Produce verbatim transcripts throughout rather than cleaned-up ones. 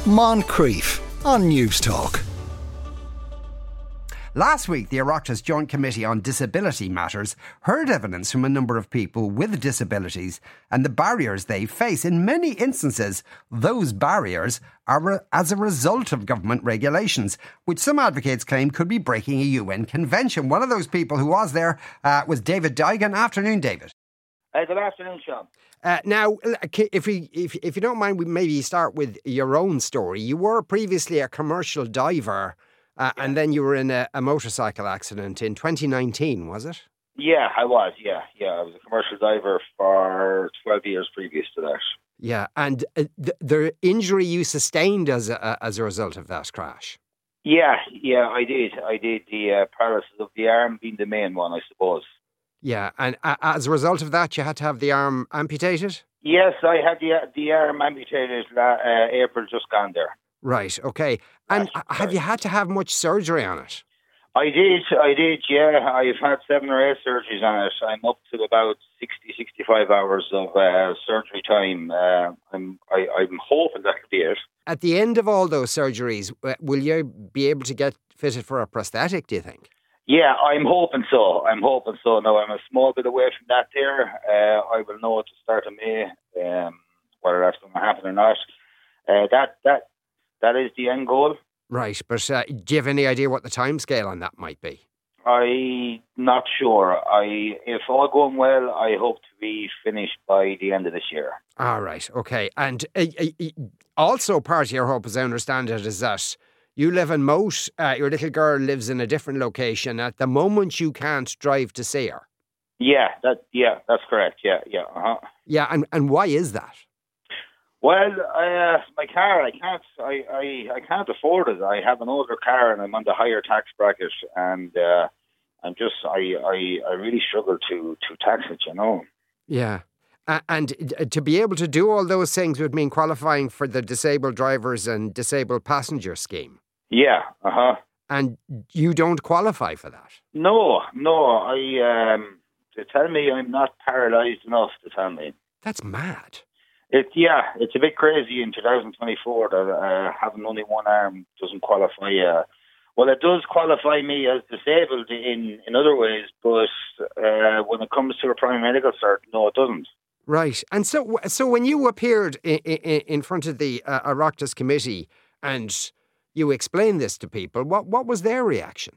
Moncrief on News Talk. Last week, the Oireachtas Joint Committee on Disability Matters heard evidence from a number of people with disabilities and the barriers they face. In many instances, those barriers are as a result of government regulations, which some advocates claim could be breaking a U N convention. One of those people who was there uh, was David Daigan. Afternoon, David. Uh, good afternoon, Sean. Uh, now, if we, if if you don't mind, we maybe start with your own story. You were previously a commercial diver. Uh, yeah. And then you were in a, a motorcycle accident in twenty nineteen, was it? Yeah, I was, yeah. Yeah, I was a commercial diver for twelve years previous to that. Yeah, and uh, the, the injury you sustained as a, as a result of that crash? Yeah, yeah, I did. I did. The uh, paralysis of the arm being the main one, I suppose. Yeah, and uh, as a result of that, you had to have the arm amputated? Yes, I had the, the arm amputated uh, April just gone there. Right, okay. And That's have right. you had to have much surgery on it? I did, I did, yeah. I've had seven or eight surgeries on it. I'm up to about sixty, sixty-five hours of uh, surgery time. Uh, I'm I, I'm hoping that could be it. At the end of all those surgeries, will you be able to get fitted for a prosthetic, do you think? Yeah, I'm hoping so. I'm hoping so. Now, I'm a small bit away from that there. Uh, I will know at the start of May um, whether that's going to happen or not. Uh, that that That is the end goal. Right, but uh, do you have any idea what the timescale on that might be? I'm not sure. I, if all going well, I hope to be finished by the end of this year. All right, okay. And uh, uh, also part of your hope, as I understand it, is that you live in Moat, uh, your little girl lives in a different location. At the moment, you can't drive to see her. Yeah, that. Yeah, that's correct. Yeah, yeah. Uh-huh. Yeah, and, and why is that? Well, uh, my car, I can't, I, I, I can't afford it. I have an older car and I'm on the higher tax bracket, and uh, I'm just, I, I, I really struggle to, to tax it, you know. Yeah, uh, and to be able to do all those things would mean qualifying for the disabled drivers and disabled passenger scheme. Yeah, uh huh. And you don't qualify for that. No, no. I um, to tell me I'm not paralysed enough to tell me. That's mad. It, yeah, it's a bit crazy in two thousand twenty-four that uh, having only one arm doesn't qualify. Uh, well, it does qualify me as disabled in, in other ways, but uh, when it comes to a primary medical cert, no, it doesn't. Right. And so so when you appeared in, in, in front of the uh, Oireachtas committee and you explained this to people, what, what was their reaction?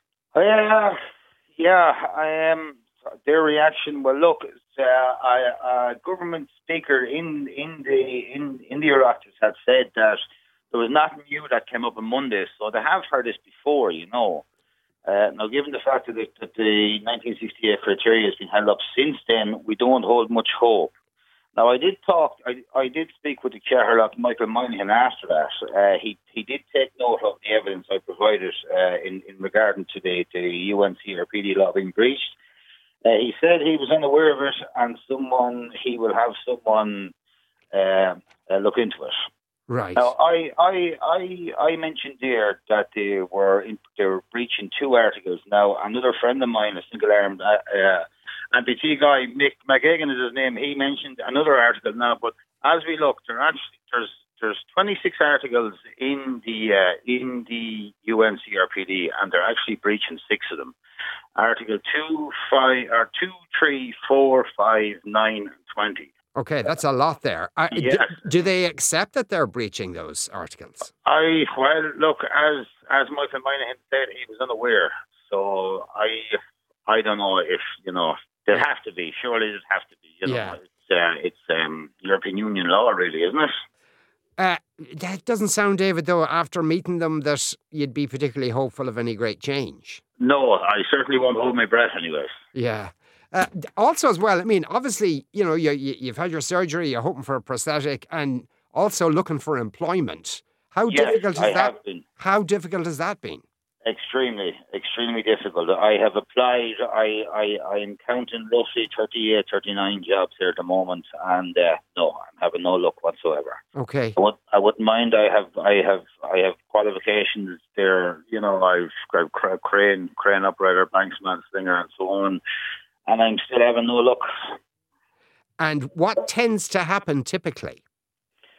Uh, yeah, I um, their reaction, well, look, uh, a, a government speaker in in the in, in the Oireachtas had said that there was nothing new that came up on Monday, so they have heard this before, you know. Uh, now, given the fact that the, that the nineteen sixty-eight criteria has been held up since then, we don't hold much hope. Now, I did talk, I, I did speak with the chair, Michael Moynihan, after that. Uh, he he did take note of the evidence I provided uh, in, in regard to the, the U N C R P D law being breached. Uh, he said he was unaware of it, and someone he will have someone uh, uh, look into it. Right. Now, I I I, I mentioned there that they were in, they were breaching two articles. Now, another friend of mine, a single-armed uh, uh, amputee guy, Mick McGagan is his name. He mentioned another article now, but as we look, there actually there's there's twenty-six articles in the uh, in the U N C R P D, and they're actually breaching six of them. Article two, five, or two, three, four, five, nine, and twenty. Okay, that's a lot there. Uh, yes. do, do they accept that they're breaching those articles? I well, look, as as Michael Moynihan said, he was unaware. So I I don't know if you know there have to be. Surely there have to be. You know, yeah. it's uh, it's um, European Union law, really, isn't it? Uh, that doesn't sound, David, though, after meeting them, that you'd be particularly hopeful of any great change. No, I certainly won't hold my breath anyway. Yeah. Uh, also, as well, I mean, obviously, you know, you, you, you've had your surgery, you're hoping for a prosthetic, and also looking for employment. How yes, difficult has I that have been. How difficult has that been? Extremely, extremely difficult. I have applied. I, I, I'm counting roughly thirty-eight, thirty-nine jobs here at the moment, and uh, no, I'm having no luck whatsoever. Okay. I, would, I wouldn't mind. I have, I have, I have qualifications there. You know, I've got crane, crane operator, banksman, slinger, and so on, and I'm still having no luck. And what tends to happen typically?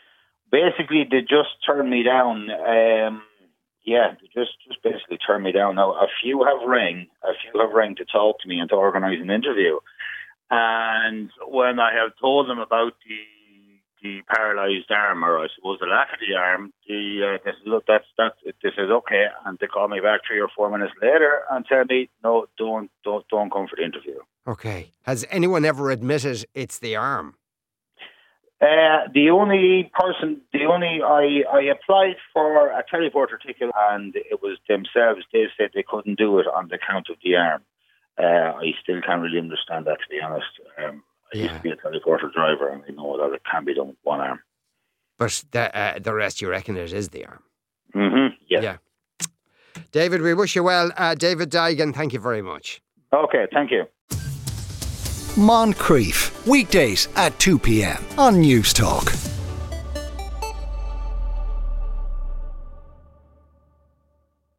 basically, they just turned me down. Um, yeah, they just, just basically turned me down. Now, a few have rang, a few have rang to talk to me and to organise an interview. And when I have told them about the the paralysed arm, or I suppose the lack of the arm, the uh, they said, look, that's that's this is okay, and they call me back three or four minutes later and tell me, no, don't don't don't come for the interview. Okay. Has anyone ever admitted it's the arm? Uh, the only person, the only I I applied for a teleporter ticket, and it was themselves. They said they couldn't do it on the count of the arm. Uh, I still can't really understand that, to be honest. Um, I Yeah. used to be a teleporter driver, and I know that it can be done with one arm. But the, uh, the rest, you reckon it is the arm? Mm-hmm. Yeah. Yeah. David, we wish you well. Uh, David Daigan, thank you very much. Okay, thank you. Moncrief, weekdays at two p.m. on News Talk.